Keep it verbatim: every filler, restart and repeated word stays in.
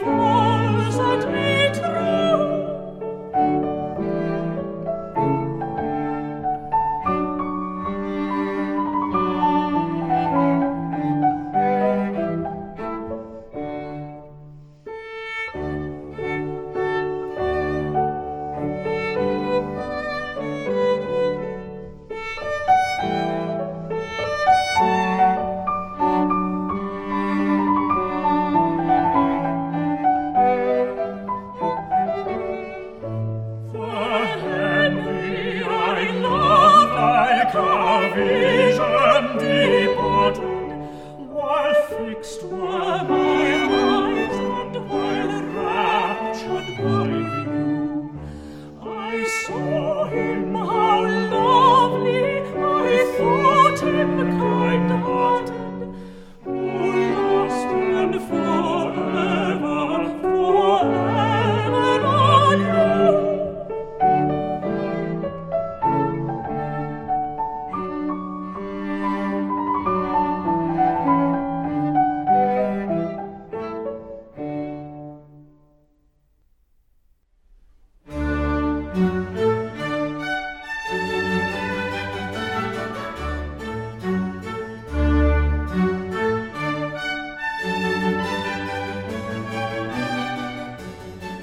false and me true. Vision departed, while fixed were my eyes, and while raptured my view, I saw him how lovely I thought.